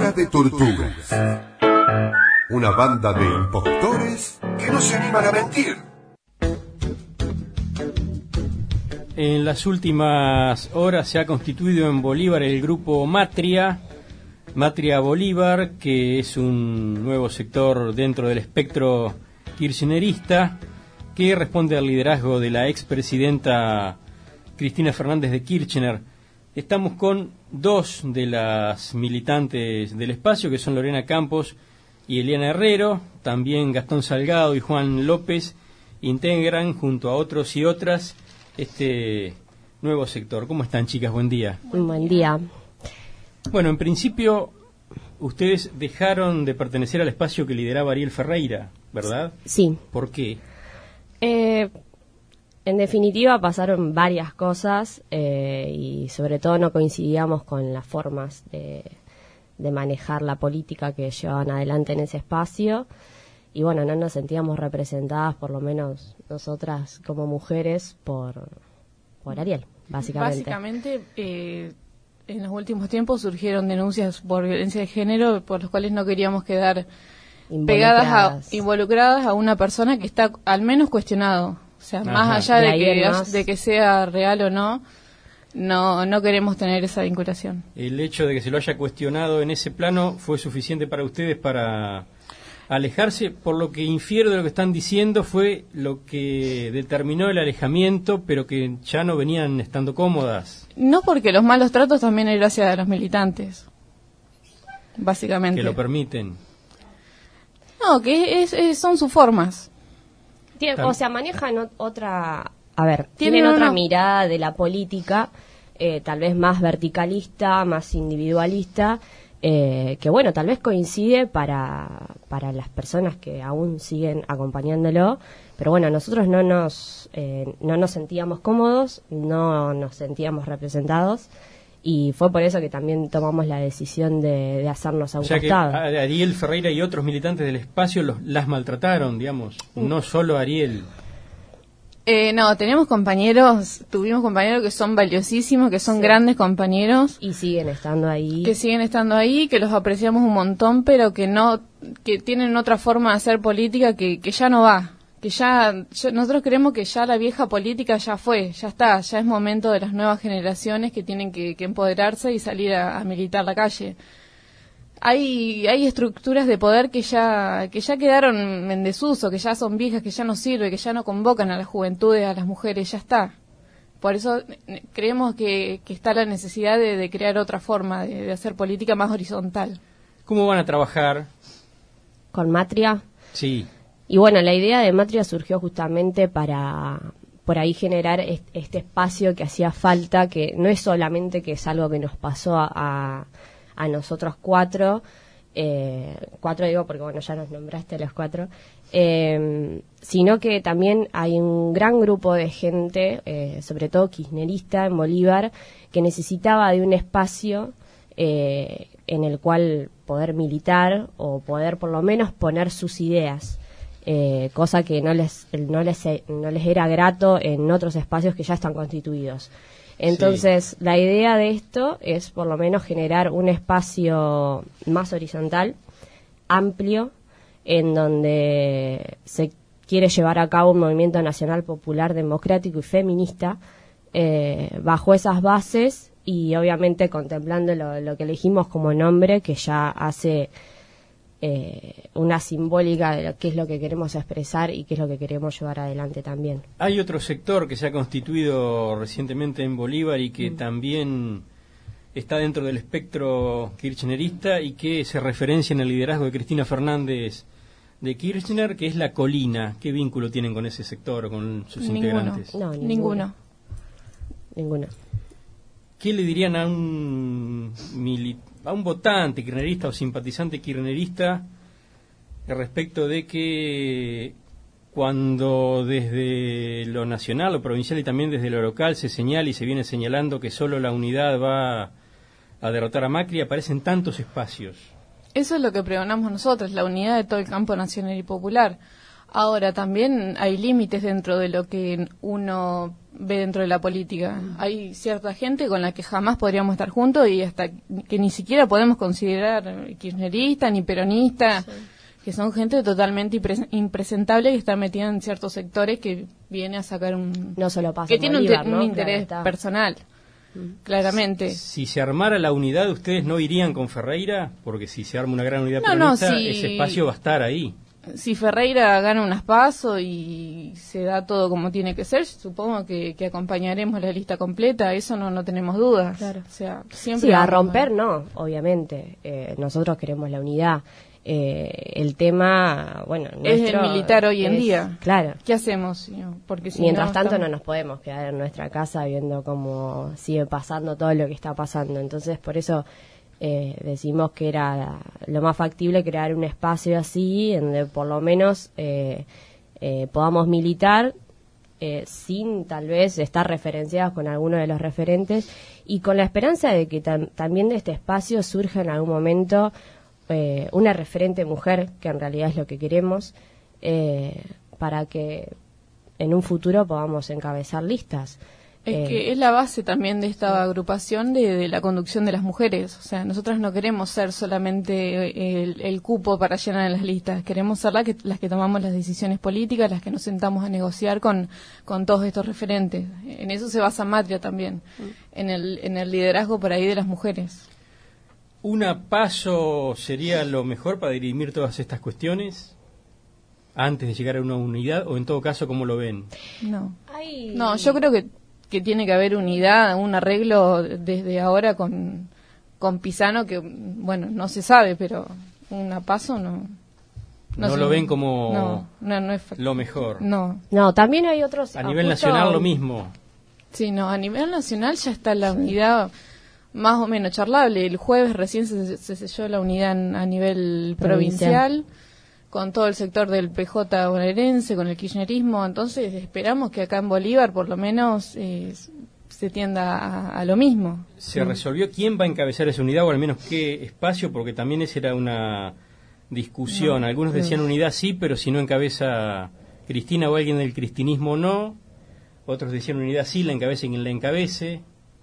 Cara de Tortugas. Una banda de impostores que no se animan a mentir. En las últimas horas se ha constituido en Bolívar el grupo Matria Bolívar, que es un nuevo sector dentro del espectro kirchnerista que responde al liderazgo de la expresidenta Cristina Fernández de Kirchner. Estamos con dos de las militantes del espacio, que son Lorena Campos y Eliana Herrero. También Gastón Salgado y Juan López integran, junto a otros y otras, este nuevo sector. ¿Cómo están, chicas? Buen día. Buen día. Bueno, en principio, ustedes dejaron de pertenecer al espacio que lideraba Ariel Ferreira, ¿verdad? Sí. ¿Por qué? En definitiva pasaron varias cosas y sobre todo no coincidíamos con las formas de manejar la política que llevaban adelante en ese espacio y bueno, no nos sentíamos representadas, por lo menos nosotras como mujeres, por Ariel, básicamente. Básicamente, en los últimos tiempos surgieron denuncias por violencia de género por las cuales no queríamos quedar involucradas a una persona que está al menos cuestionado. O sea, más allá de que sea real o no, no queremos tener esa vinculación. El hecho de que se lo haya cuestionado en ese plano fue suficiente para ustedes para alejarse. Por lo que infiero de lo que están diciendo, fue lo que determinó el alejamiento, pero que ya no venían estando cómodas. No, porque los malos tratos también es gracias a los militantes, básicamente. Que lo permiten. No, que son sus formas. O sea, manejan otra... A ver, tienen otra mirada de la política, tal vez más verticalista, más individualista, que bueno, tal vez coincide para las personas que aún siguen acompañándolo, pero bueno, nosotros no nos sentíamos cómodos, no nos sentíamos representados, y fue por eso que también tomamos la decisión de hacernos a un costado. O sea que Ariel Ferreira y otros militantes del espacio las maltrataron, digamos, no solo Ariel. No, tuvimos compañeros que son valiosísimos, que son grandes compañeros. Y siguen estando ahí. Que siguen estando ahí, que los apreciamos un montón, pero que tienen otra forma de hacer política que ya no va. Nosotros creemos que ya la vieja política ya fue, ya está, ya es momento de las nuevas generaciones que tienen que empoderarse y salir a militar la calle. Hay estructuras de poder que ya quedaron en desuso, que ya son viejas, que ya no sirven, que ya no convocan a las juventudes, a las mujeres, ya está. Por eso creemos que está la necesidad de crear otra forma de hacer política más horizontal. ¿Cómo van a trabajar? ¿Con Matria? Sí. Y bueno, la idea de Matria surgió justamente para por ahí generar este espacio que hacía falta, que no es solamente que es algo que nos pasó a nosotros cuatro digo porque bueno, ya nos nombraste a los cuatro, sino que también hay un gran grupo de gente, sobre todo kirchnerista en Bolívar, que necesitaba de un espacio en el cual poder militar o poder por lo menos poner sus ideas. Cosa que no les era grato en otros espacios que ya están constituidos. Entonces, la idea de esto es por lo menos generar un espacio más horizontal, amplio, en donde se quiere llevar a cabo un movimiento nacional popular, democrático y feminista, bajo esas bases y obviamente contemplando lo que elegimos como nombre, que ya hace una simbólica de qué es lo que queremos expresar y qué es lo que queremos llevar adelante también. Hay otro sector que se ha constituido recientemente en Bolívar y que también está dentro del espectro kirchnerista y que se referencia en el liderazgo de Cristina Fernández de Kirchner, que es La Colina. ¿Qué vínculo tienen con ese sector o con sus integrantes? No, Ninguno. ¿Qué le dirían a un votante kirchnerista o simpatizante kirchnerista respecto de que cuando desde lo nacional, lo provincial y también desde lo local se señala y se viene señalando que solo la unidad va a derrotar a Macri, aparecen tantos espacios? Eso es lo que pregonamos nosotros, la unidad de todo el campo nacional y popular. Ahora, también hay límites dentro de lo que uno ve dentro de la política. Hay cierta gente con la que jamás podríamos estar juntos y hasta que ni siquiera podemos considerar kirchnerista ni peronista, que son gente totalmente impresentable que está metida en ciertos sectores que viene a sacar no solo pasa que tiene Bolívar, un ¿no? interés Claro, personal. Claramente. Si se armara la unidad, ¿ustedes no irían con Ferreira? Porque si se arma una gran unidad peronista, ese espacio va a estar ahí. Si Ferreira gana unas PASO y se da todo como tiene que ser, supongo que acompañaremos la lista completa, eso no tenemos dudas. Claro. O sea, siempre sí, a romper no, obviamente. Nosotros queremos la unidad. El tema, bueno, es el militar hoy en día. Claro. ¿Qué hacemos? Porque si mientras no, tanto estamos... no nos podemos quedar en nuestra casa viendo cómo sigue pasando todo lo que está pasando. Entonces, por eso decimos que era lo más factible crear un espacio así, en donde por lo menos podamos militar sin tal vez estar referenciados con alguno de los referentes y con la esperanza de que también de este espacio surja en algún momento una referente mujer, que en realidad es lo que queremos, para que en un futuro podamos encabezar listas. Es que es la base también de esta agrupación de la conducción de las mujeres. O sea, nosotras no queremos ser solamente el cupo para llenar las listas. Queremos ser las que tomamos las decisiones políticas, las que nos sentamos a negociar con todos estos referentes. En eso se basa Matria también, en el liderazgo por ahí de las mujeres. ¿Una PASO sería lo mejor para dirimir todas estas cuestiones antes de llegar a una unidad? ¿O en todo caso, cómo lo ven? No, yo creo que tiene que haber unidad, un arreglo desde ahora con Pisano, que, bueno, no se sabe, pero una PASO no lo ven como no es lo mejor. No, también hay otros... A nivel nacional lo mismo. Sí, a nivel nacional ya está la unidad más o menos charlable. El jueves recién se selló la unidad a nivel provincial con todo el sector del PJ bonaerense, con el kirchnerismo. Entonces esperamos que acá en Bolívar por lo menos se tienda a lo mismo. ¿Se resolvió quién va a encabezar esa unidad o al menos qué espacio? Porque también esa era una discusión. Algunos decían unidad sí, pero si no encabeza Cristina o alguien del cristinismo no. Otros decían unidad sí, la encabece quien la encabece.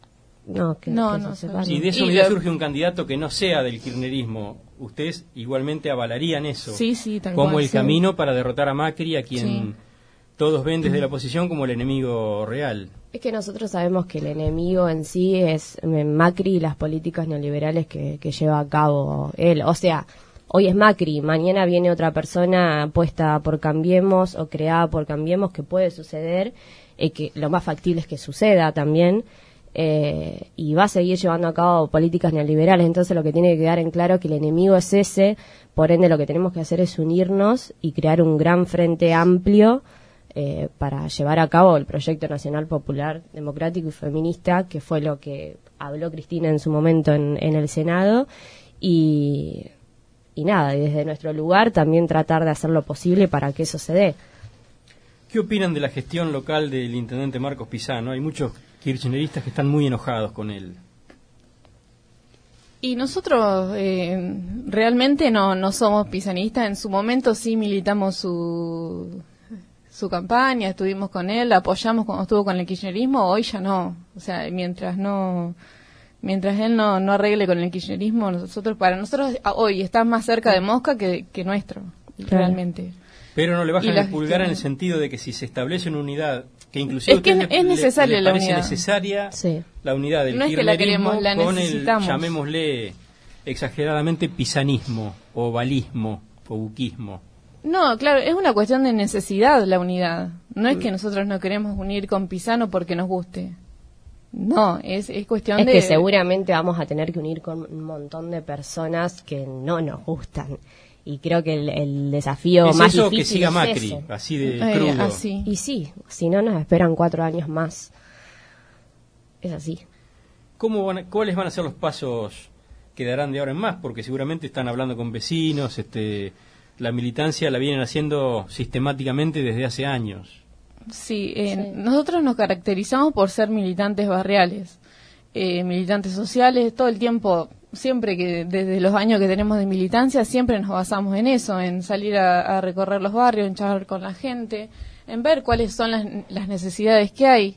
Si de esa unidad surge un candidato que no sea del kirchnerismo, ¿ustedes igualmente avalarían eso? Sí, tal como cual, el camino para derrotar a Macri, a quien todos ven desde la oposición como el enemigo real. Es que nosotros sabemos que el enemigo en sí es Macri y las políticas neoliberales que lleva a cabo él. O sea, hoy es Macri, mañana viene otra persona puesta por Cambiemos o creada por Cambiemos, que puede suceder, que lo más factible es que suceda también. Y va a seguir llevando a cabo políticas neoliberales. Entonces lo que tiene que quedar en claro es que el enemigo es ese, por ende lo que tenemos que hacer es unirnos y crear un gran frente amplio para llevar a cabo el proyecto nacional popular, democrático y feminista, que fue lo que habló Cristina en su momento en el Senado, y nada, y desde nuestro lugar también tratar de hacer lo posible para que eso se dé. ¿Qué opinan de la gestión local del intendente Marcos Pisano? Hay muchos kirchneristas que están muy enojados con él. Y nosotros realmente no somos pisanistas. En su momento sí militamos su campaña, estuvimos con él, la apoyamos cuando estuvo con el kirchnerismo. Hoy ya no. O sea, mientras él no arregle con el kirchnerismo, para nosotros hoy está más cerca de Mosca que nuestro, realmente. Pero no le bajan el pulgar en el sentido de que si se establece una unidad, que inclusive es necesaria la unidad. Necesaria la unidad del no es que la queremos, la con necesitamos. El, llamémosle exageradamente, pisanismo, o balismo, o buquismo. No, claro, es una cuestión de necesidad la unidad. No es que nosotros no queremos unir con Pisano porque nos guste. No, es cuestión de... Es que seguramente vamos a tener que unir con un montón de personas que no nos gustan. Y creo que el desafío es más eso difícil que siga es Macri, ese. Así de crudo. Así. Y sí, si no nos esperan 4 años más. Es así. ¿Cuáles van a ser los pasos que darán de ahora en más? Porque seguramente están hablando con vecinos, la militancia la vienen haciendo sistemáticamente desde hace años. Sí, nosotros nos caracterizamos por ser militantes barriales, militantes sociales, todo el tiempo siempre que desde los años que tenemos de militancia, siempre nos basamos en eso, en salir a recorrer los barrios, en charlar con la gente, en ver cuáles son las necesidades que hay.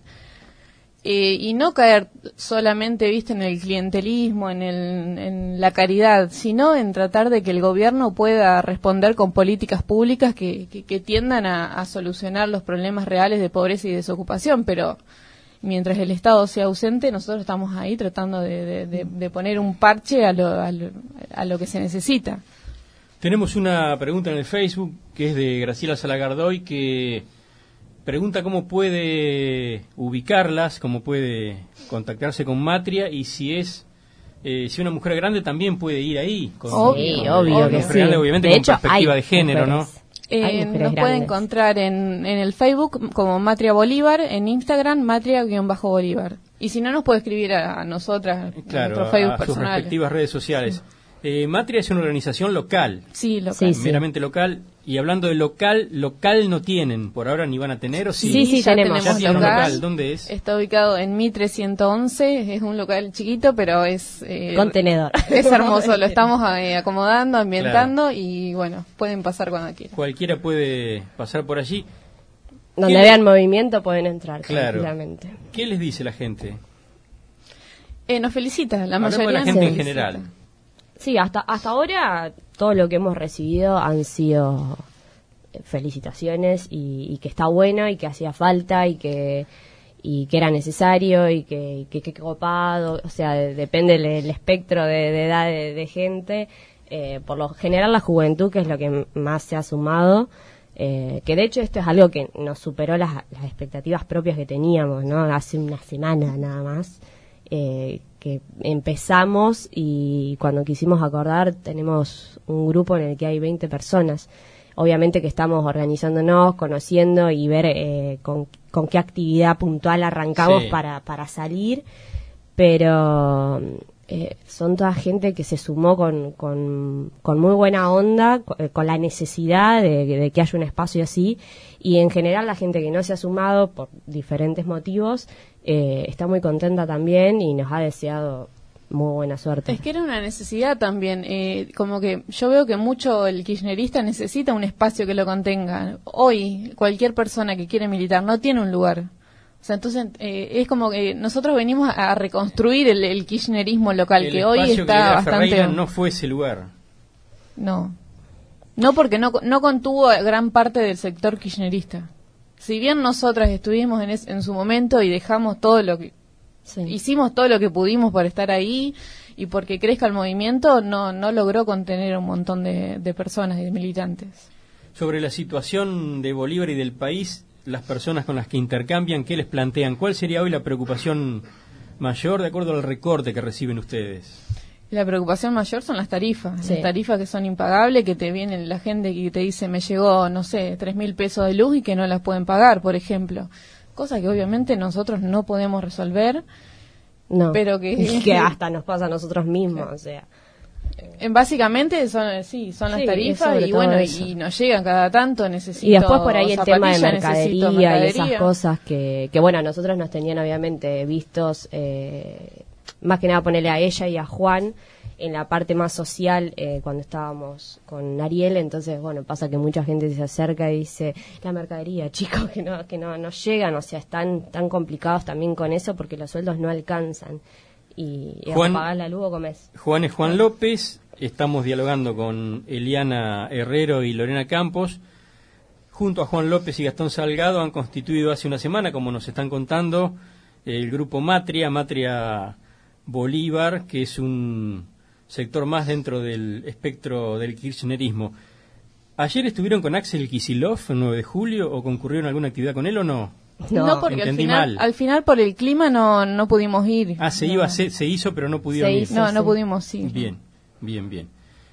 Y no caer solamente, viste, en el clientelismo, en la caridad, sino en tratar de que el gobierno pueda responder con políticas públicas que tiendan a solucionar los problemas reales de pobreza y desocupación. Pero mientras el Estado sea ausente, nosotros estamos ahí tratando de poner un parche a lo que se necesita. Tenemos una pregunta en el Facebook que es de Graciela Salagardoy, que pregunta cómo puede ubicarlas, cómo puede contactarse con Matria y si una mujer grande también puede ir ahí. Obvio que sí. Grande, obviamente, de con hecho, perspectiva de género, mujeres. Nos puede encontrar en el Facebook como Matria Bolívar, en Instagram Matria-Bolívar. Y si no, nos puede escribir a nosotras, claro, a nuestro Facebook a sus personal. respectivas redes sociales. Matria es una organización local. Sí, local. Sí. Meramente local. Y hablando de local no tienen por ahora ni van a tener, ¿o sí? Sí, ya tenemos. Ya tienen un local. local. ¿Dónde es? Está ubicado en Mitre 111, es un local chiquito, pero es... Contenedor. Es hermoso, lo estamos acomodando, ambientando, y bueno, pueden pasar cuando quieran. Cualquiera puede pasar por allí. Donde vean movimiento pueden entrar, Claro. tranquilamente. ¿Qué les dice la gente? Nos felicita, la Hablamos de mayoría la gente nos en felicita. general. Sí, hasta ahora todo lo que hemos recibido han sido felicitaciones y que está bueno y que hacía falta y que era necesario y que copado, o sea, depende del espectro de edad de gente. Por lo general la juventud, que es lo que más se ha sumado, que de hecho esto es algo que nos superó las expectativas propias que teníamos, ¿no? Hace una semana nada más. Que empezamos y cuando quisimos acordar tenemos un grupo en el que hay 20 personas. Obviamente que estamos organizándonos, conociendo y ver con qué actividad puntual arrancamos Sí. para salir, pero son toda gente que se sumó con muy buena onda, con la necesidad de que haya un espacio así, y en general la gente que no se ha sumado por diferentes motivos está muy contenta también y nos ha deseado muy buena suerte. Es que era una necesidad también, como que yo veo que mucho el kirchnerista necesita un espacio que lo contenga. Hoy cualquier persona que quiere militar no tiene un lugar. O sea, entonces es como que nosotros venimos a reconstruir el kirchnerismo local, El que hoy espacio que está era bastante... Ferreira no fue ese lugar. No, porque no contuvo gran parte del sector kirchnerista. Si bien nosotras estuvimos en su momento y dejamos todo lo que... Sí. Hicimos todo lo que pudimos por estar ahí y porque crezca el movimiento, no logró contener un montón de personas y de militantes. Sobre la situación de Bolívar y del país, las personas con las que intercambian, ¿qué les plantean? ¿Cuál sería hoy la preocupación mayor de acuerdo al recorte que reciben ustedes? La preocupación mayor son las tarifas, Sí. las tarifas que son impagables, que te viene la gente que te dice me llegó, no sé, 3.000 pesos de luz y que no las pueden pagar, por ejemplo. Cosa que obviamente nosotros no podemos resolver, No, pero que hasta nos pasa a nosotros mismos, o sea. básicamente son las Sí, tarifas sobre y todo bueno, eso. y nos llegan cada tanto, necesito Y después por ahí el tema de zapatillas, necesito mercadería y esas mercadería. cosas que bueno, a nosotros nos tenían obviamente vistos, más que nada ponerle a ella y a Juan en la parte más social cuando estábamos con Ariel. Entonces bueno, pasa que mucha gente se acerca y dice la mercadería, chicos, que no llegan, o sea, están tan complicados también con eso porque los sueldos no alcanzan y Juan- pagar la luz o comés. Juan es Juan López, estamos dialogando con Eliana Herrero y Lorena Campos. Junto a Juan López y Gastón Salgado han constituido hace una semana, como nos están contando, el grupo Matria Bolívar, que es un sector más dentro del espectro del kirchnerismo. ¿Ayer estuvieron con Axel Kicillof el 9 de julio o concurrieron a alguna actividad con él o no? No, porque entendí mal. al final por el clima no pudimos ir. Ah, se hizo, pero no pudieron Se ir. hizo. No Sí. pudimos ir. Bien.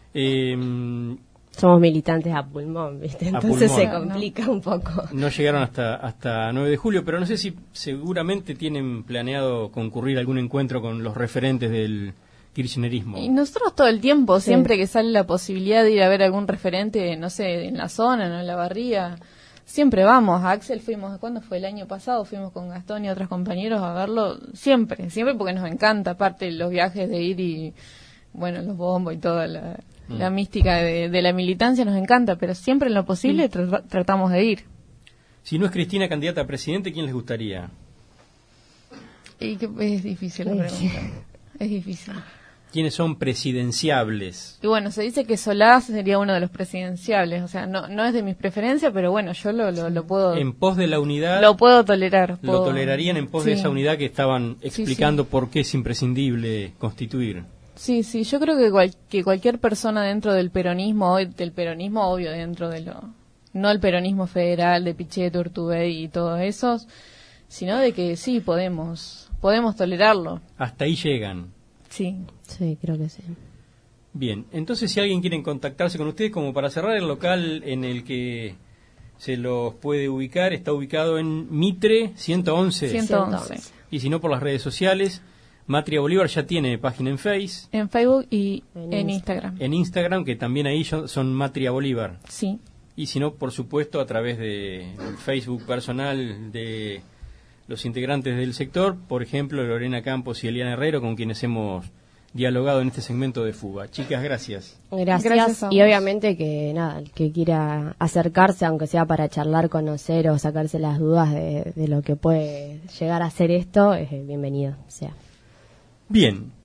Somos militantes a pulmón, ¿viste? Entonces pulmón. se complica un poco. No llegaron hasta 9 de julio, pero no sé si seguramente tienen planeado concurrir a algún encuentro con los referentes del kirchnerismo. Y nosotros todo el tiempo, Sí. siempre que sale la posibilidad de ir a ver algún referente, no sé, en la zona, ¿no? En la barría, siempre vamos. A Axel fuimos, ¿cuándo fue? El año pasado fuimos con Gastón y otros compañeros a verlo, siempre porque nos encanta, aparte los viajes de ir y bueno, los bombos y toda la mística de la militancia nos encanta, pero siempre en lo posible tratamos de ir. Si no es Cristina candidata a presidente, ¿quién les gustaría? Y que es difícil la pregunta. Es difícil. ¿Quiénes son presidenciables? Y bueno, se dice que Solá sería uno de los presidenciables. O sea, no es de mis preferencias, pero bueno, yo lo puedo... En pos de la unidad... Lo puedo tolerar. ¿Lo tolerarían en pos de esa unidad que estaban explicando por qué es imprescindible constituir? Sí, yo creo que cualquier persona dentro del peronismo obvio, dentro de no el peronismo federal de Pichetto, Urtubey y todos esos, sino de que sí, podemos tolerarlo. Hasta ahí llegan. Sí, creo que sí. Bien, entonces si alguien quiere contactarse con ustedes, como para cerrar, el local en el que se los puede ubicar está ubicado en Mitre 111. 111. Y si no, por las redes sociales. Matria Bolívar ya tiene página en En Facebook y en Instagram. En Instagram, que también ahí son Matria Bolívar. Sí. Y si no, por supuesto, a través del Facebook personal de los integrantes del sector, por ejemplo, Lorena Campos y Eliana Herrero, con quienes hemos dialogado en este segmento de Fuga. Chicas, gracias. Gracias y obviamente que nada, el que quiera acercarse, aunque sea para charlar, conocer o sacarse las dudas de lo que puede llegar a ser esto, es bienvenido. O sea. Bien.